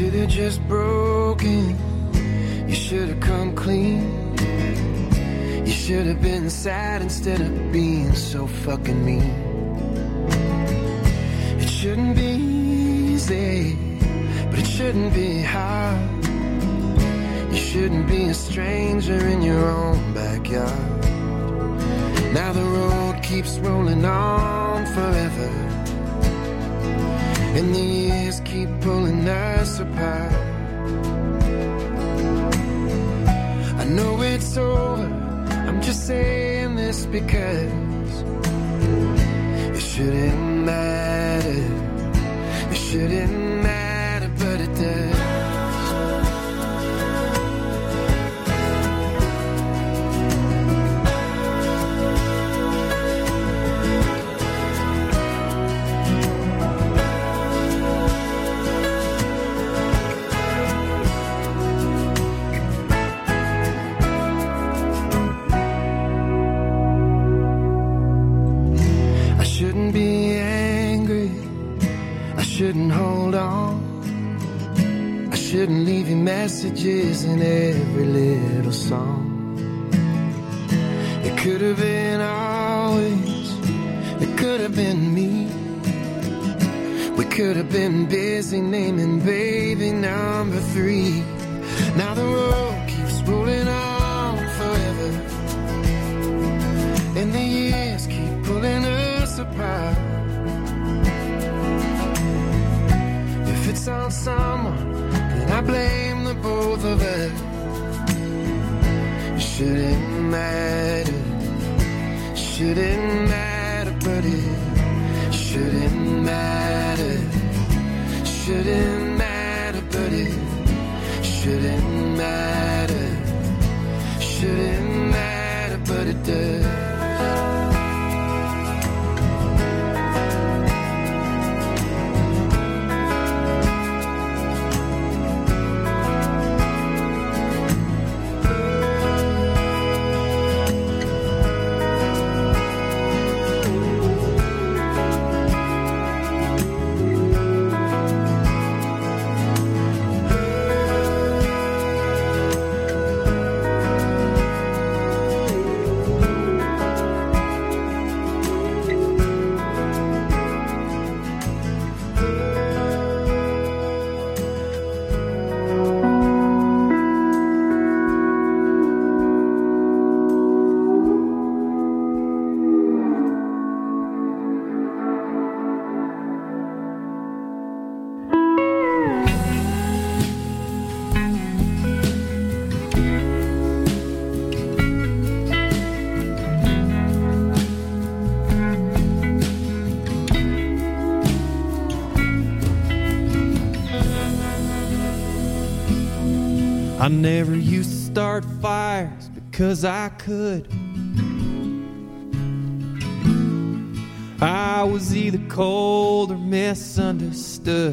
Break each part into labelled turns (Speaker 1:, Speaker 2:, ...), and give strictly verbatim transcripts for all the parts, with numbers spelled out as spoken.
Speaker 1: should have just broken. You should have come clean. You should have been sad instead of being so fucking mean. It shouldn't be easy, but it shouldn't be hard. You shouldn't be a stranger in your own backyard. Now the road keeps rolling on forever, and the years keep pulling us apart. I know it's over, I'm just saying this because it shouldn't matter. It shouldn't matter, but it does. Shouldn't hold on. I shouldn't leave you messages in every little song. It could have been always. It could have been me. We could have been busy naming baby number three. Now the road keeps rolling on forever, and the years keep pulling us apart. If it's on someone, then I blame the both of us. It shouldn't matter, shouldn't matter, but it shouldn't matter, shouldn't matter, but it shouldn't matter, shouldn't matter, but it does.
Speaker 2: I never used to start fires because I could. I was either cold or misunderstood.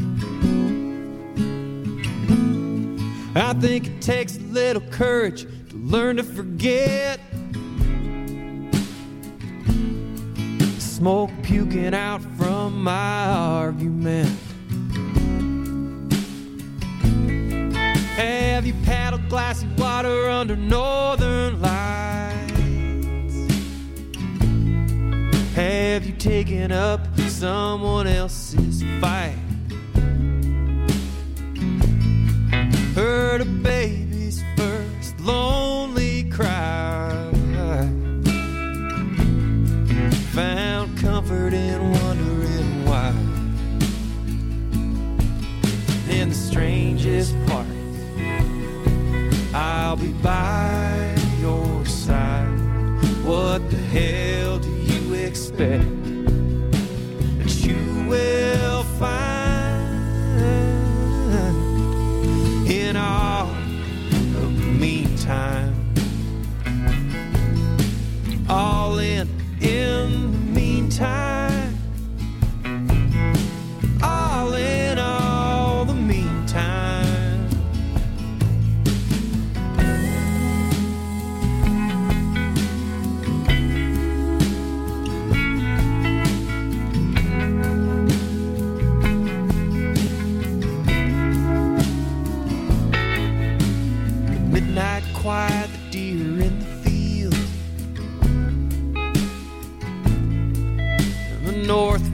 Speaker 2: I think it takes a little courage to learn to forget. Smoke puking out from my argument. Have you paddled glassy water under northern lights? Have you taken up someone else's fight? Heard a baby's first lonely cry. Found comfort in wondering why. And the strangest part, I'll be by your side. What the hell do you expect that you will find in all of the meantime? All in, in the meantime. All in all the meantime.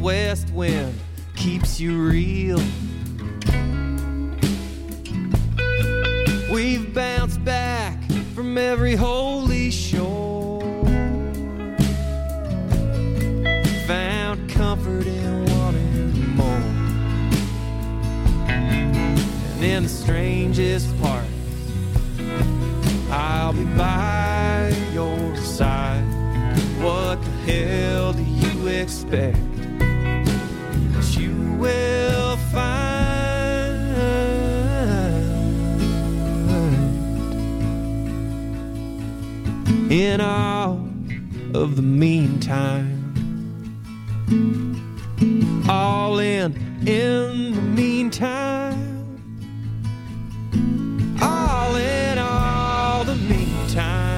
Speaker 2: west wind keeps you real. We've bounced back from every holy shore, found comfort in wanting more. And in the strangest part, I'll be by your side. What the hell do you expect that you will find in all of the meantime? All in, in the meantime. All in all the meantime.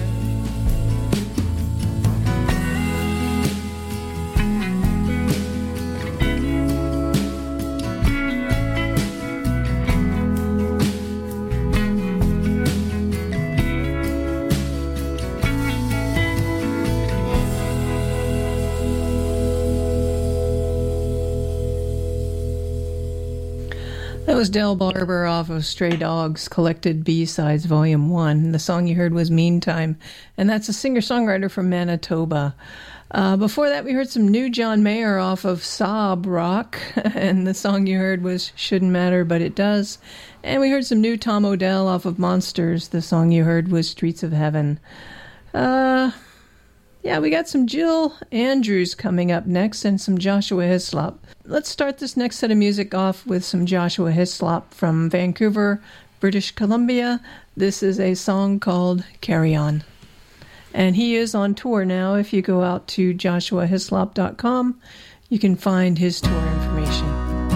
Speaker 3: That was Del Barber off of Stray Dogs Collected B-Sides Volume one. The song you heard was Meantime, and that's a singer-songwriter from Manitoba. Uh, before that, we heard some new John Mayer off of Sob Rock, and the song you heard was Shouldn't Matter, But It Does. And we heard some new Tom Odell off of Monsters. The song you heard was Streets of Heaven. Uh... Yeah, we got some Jill Andrews coming up next and some Joshua Hislop. Let's start this next set of music off with some Joshua Hislop from Vancouver, British Columbia. This is a song called Carry On. And he is on tour now. If you go out to joshua hislop dot com, you can find his tour information.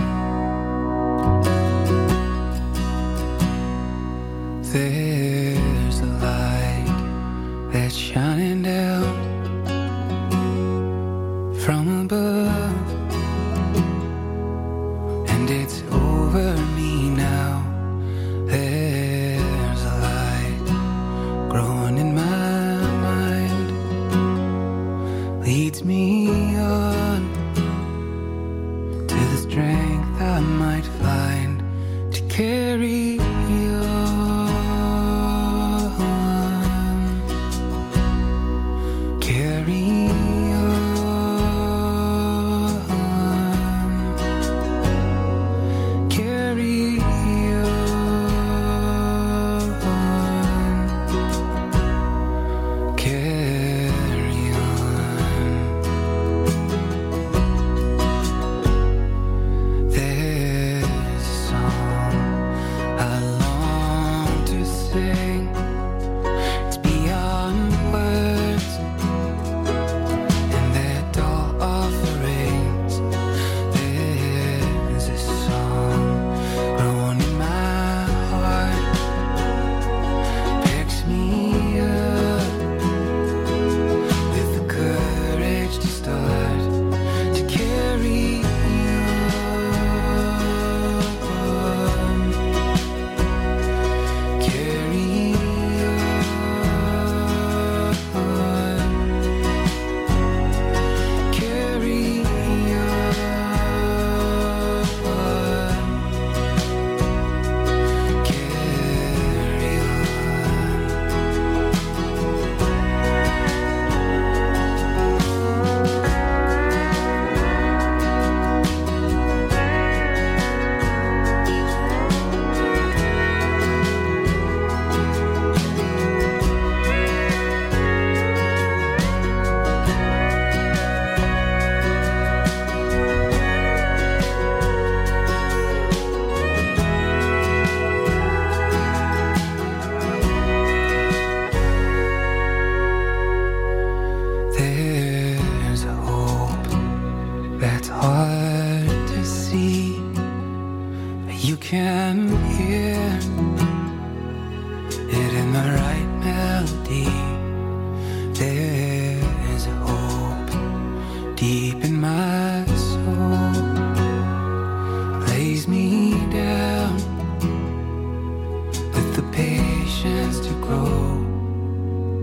Speaker 4: There's a light that's shining down from above, and it's over me now. There's a light growing in my mind, leads me on to the strength I might find to carry on, carry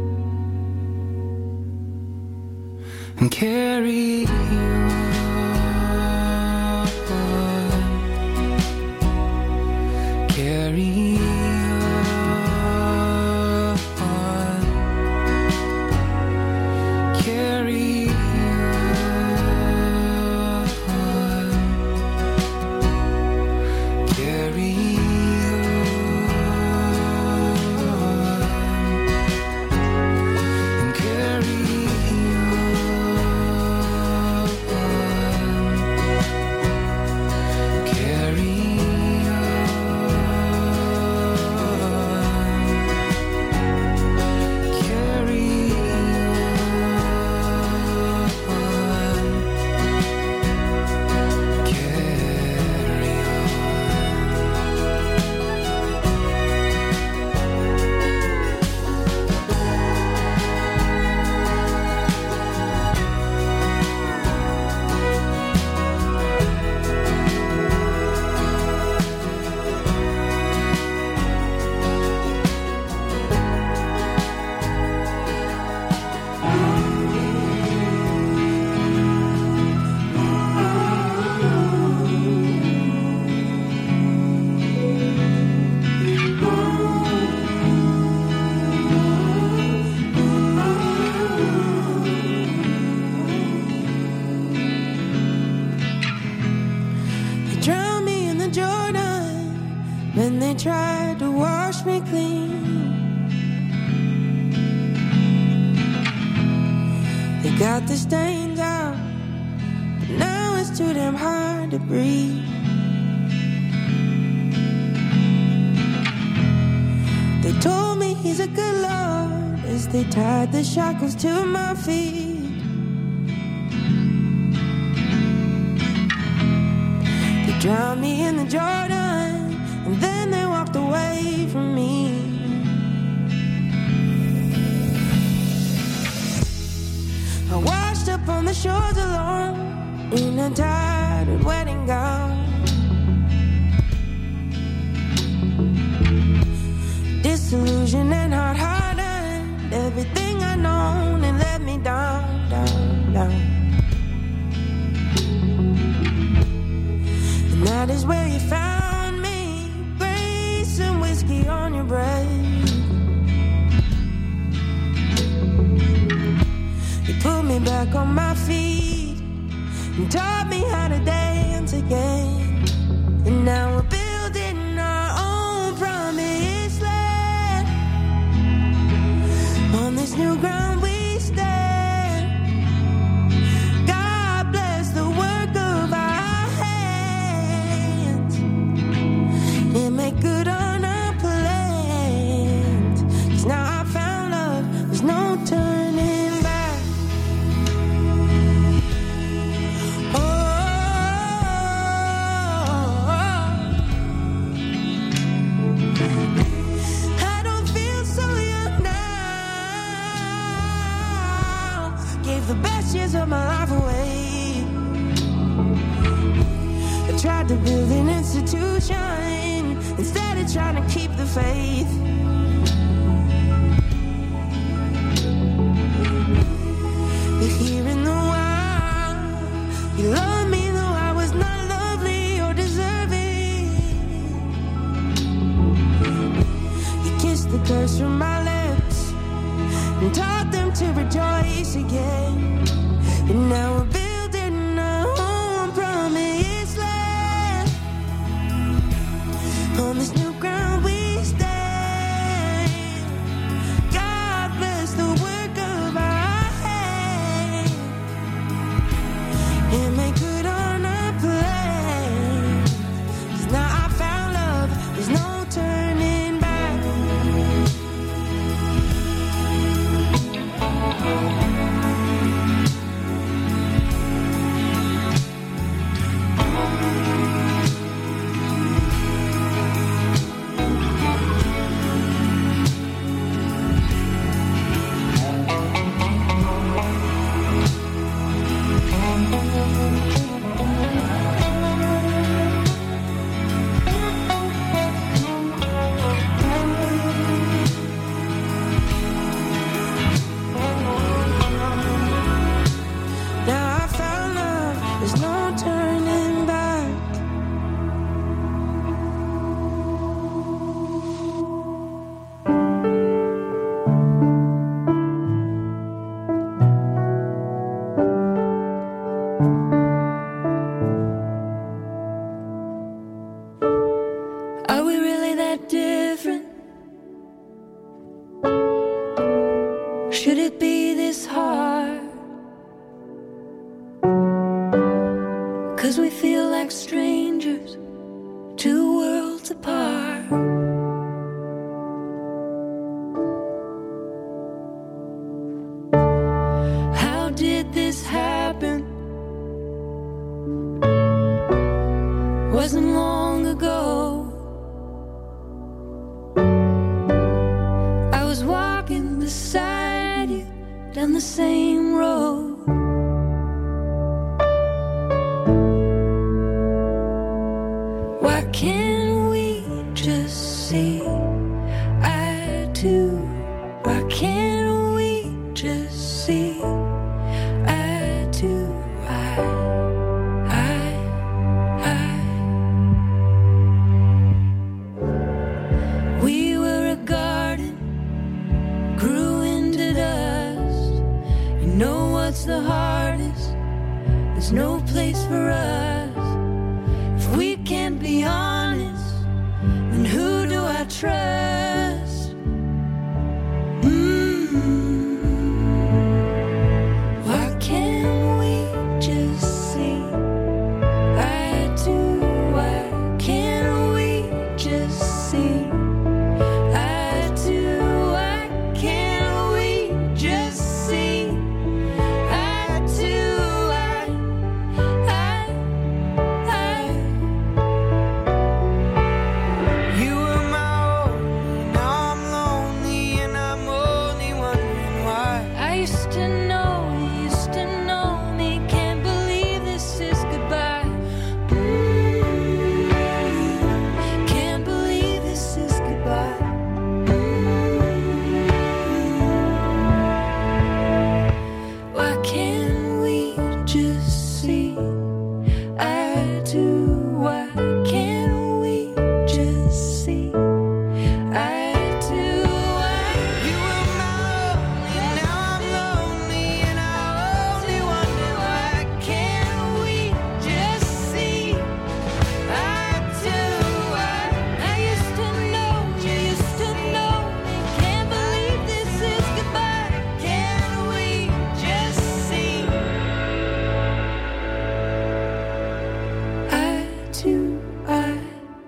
Speaker 4: and carry on.
Speaker 5: drowned me in the Jordan when they tried to wash me clean. They got the stains out, but now it's too damn hard to breathe. They told me he's a good Lord as they tied the shackles to my feet. Drowned me in the Jordan, and then they walked away from me. I washed up on the shores alone in a tattered wedding gown. Disillusioned and hard-hearted, everything I known and let me down, down, down. That is where you found me, grace and whiskey on your breath. You put me back on my feet and taught me how to dance again. And now we're building our own promised land. On this new ground we stand. God bless the work of our and make good on our plans. 'Cause now I found love, there's no turning back. Oh, I don't feel so young now. Gave the best years of my life away. I tried to build an institution instead of trying to keep the faith. You're here in the wild. You love me though I was not lovely or deserving. You kissed the curse from my lips and taught them to rejoice again. And now we're building our own promised land. On this new ground we stand. God bless the work of our hands and make good on our plan. 'Cause now I found love, there's no turning back. what's the hardest? There's no place for us. If we to eye.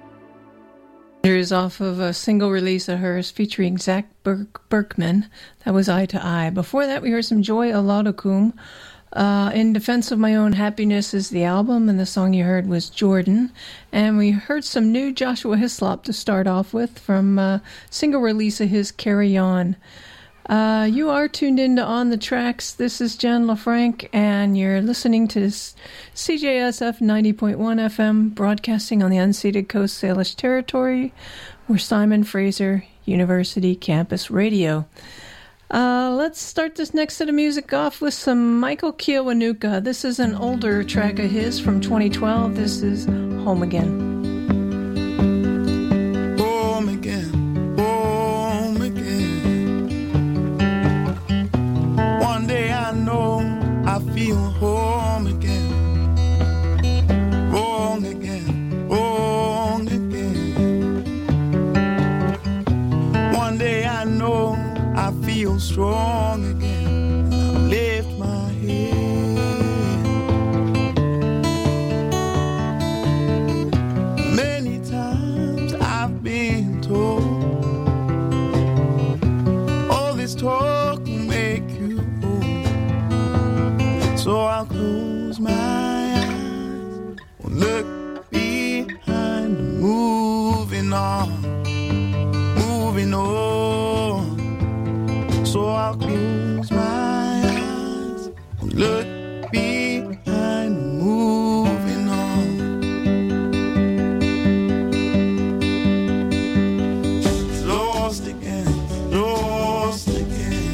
Speaker 3: Is off of a single release of hers featuring Zach Berk- Berkman. That was Eye to Eye. Before that, we heard some Joy Oladokum. Uh, In Defense of My Own Happiness is the album, and the song you heard was Jordan. And we heard some new Joshua Hislop to start off with from a single release of his Carry On. Uh, you are tuned into On the Tracks. This is Jen LaFranc, and you're listening to this C J S F ninety point one F M, broadcasting on the unceded Coast Salish territory. We're Simon Fraser University Campus Radio. Uh, let's start this next set of music off with some Michael Kiwanuka. This is an older track of his from twenty twelve. This is Home Again.
Speaker 6: Home again, home again. One day I know I feel home again. Wrong again, wrong again. One day I know I feel strong again. I lift my head. Many times I've been told all this talk will make you old. So I'll close my eyes, will look behind, moving on, moving on. So I'll close my eyes, look behind, moving on. Lost again, lost again.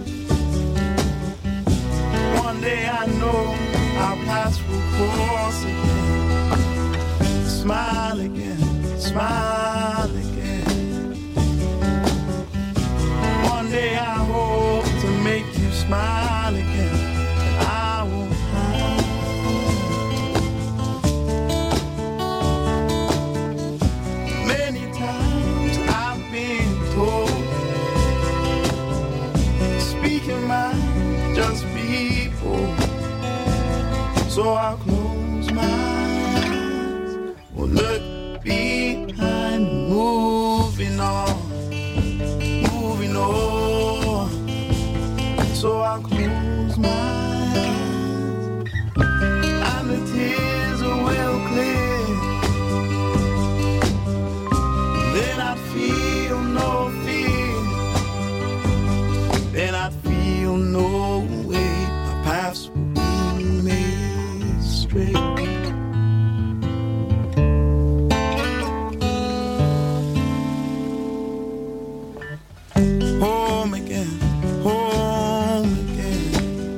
Speaker 6: One day I know our paths will cross again. Smile again, smile again. One day I hope to make you smile again, and I won't hide. Many times I've been told, speaking mind, just be bold. So I'll close my eyes, will look behind, moving on, moving on. So I'll close my eyes, and the tears will clear. Then I feel no fear. Then I feel no way. My paths will be made straight. Home again, home again.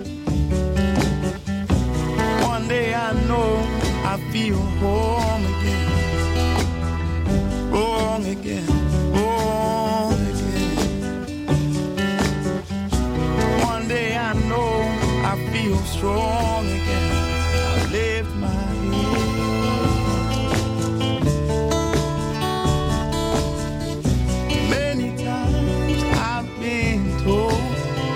Speaker 6: One day I know I feel home again. Wrong again, wrong again. One day I know I feel strong again. I lift my head. Many times I've been told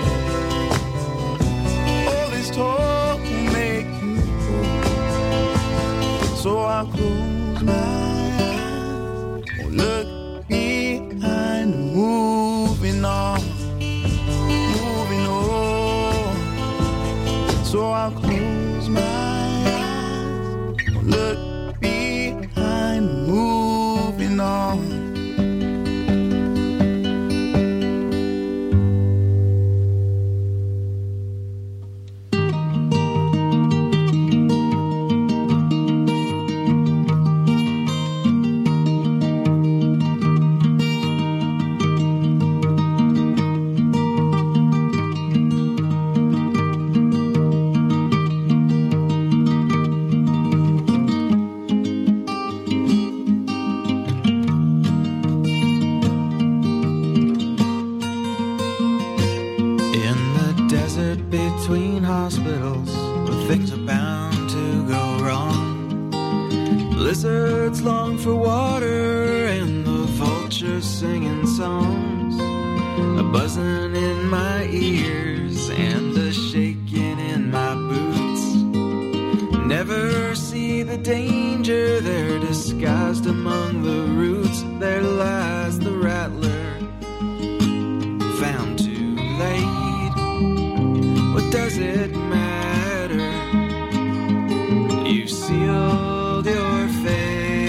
Speaker 6: all this talk will make you old. So I'll close my eyes, won't look behind, moving on, moving on. So I'll close my eyes, won't look behind, moving on.
Speaker 4: Between hospitals where things are bound to go wrong. Lizards long for water and the vultures singing songs. A buzzing in my ears and a shaking in my boots. Never see the danger there disguised among the roots, there lies the rattler, found too late. What does it matter? You sealed your fate.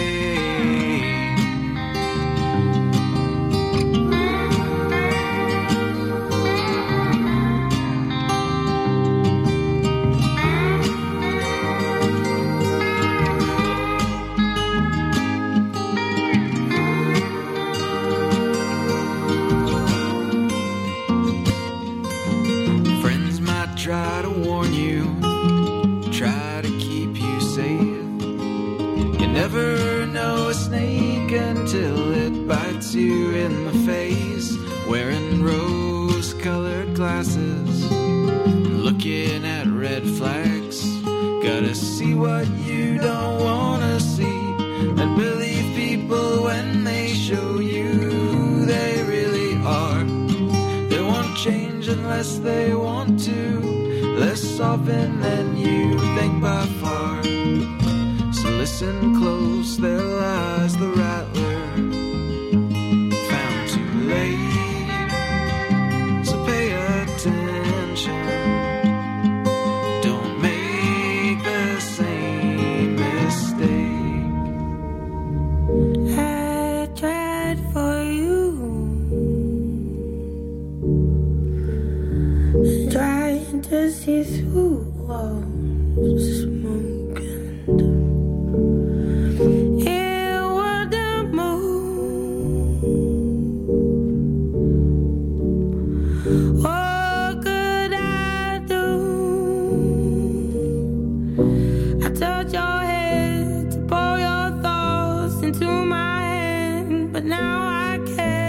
Speaker 4: Try to warn you, try to keep you safe. You never know a snake until it bites you in the face. Wearing rose-colored glasses, looking at red flags. Gotta see what you don't wanna see, and believe people when they show you who they really are. They won't change unless they want to, less often than you think by far. So listen close, there lies the rattler, found too late. So pay attention, don't make the same mistake.
Speaker 5: I tried for you, trying to see through walls smoking. It wouldn't move. What could I do? I touched your head to pour your thoughts into my hand, but now I can't.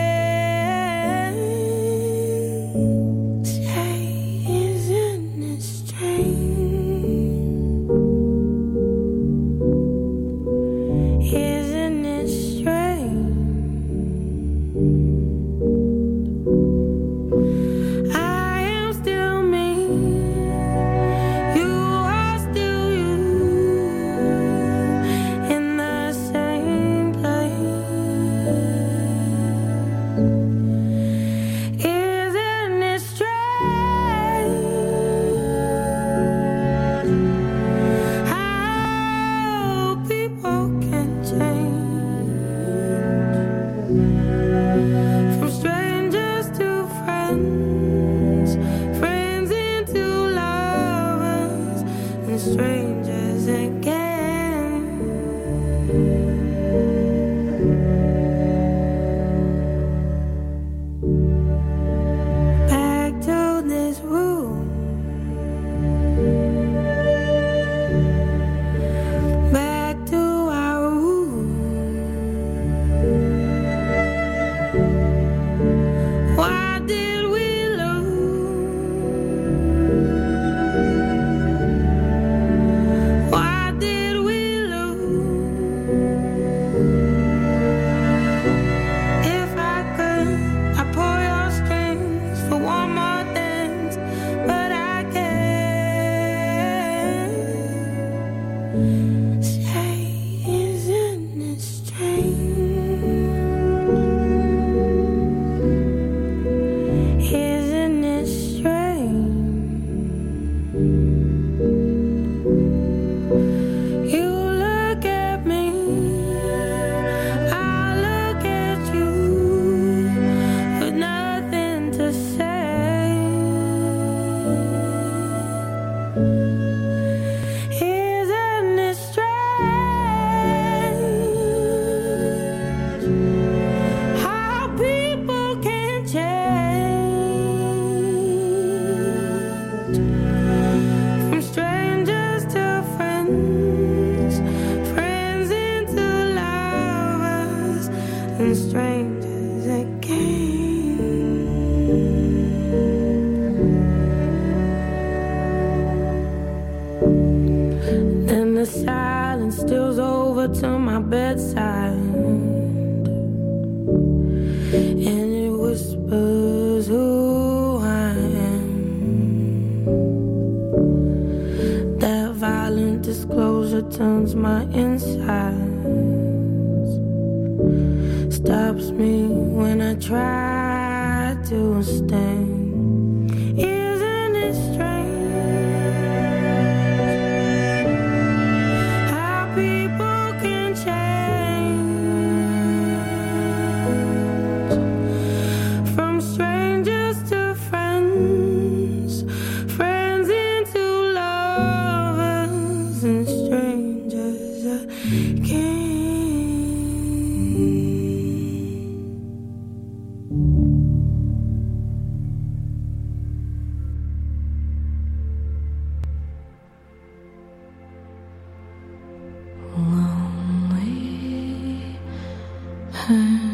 Speaker 5: Strangers again. Then the silence steals over to my bedside, and it whispers who I am. That violent disclosure nausea turns my insides, stops me when I try to stand. Isn't it strange how people can change from strangers to friends, friends into lovers, and strangers again. Lonely.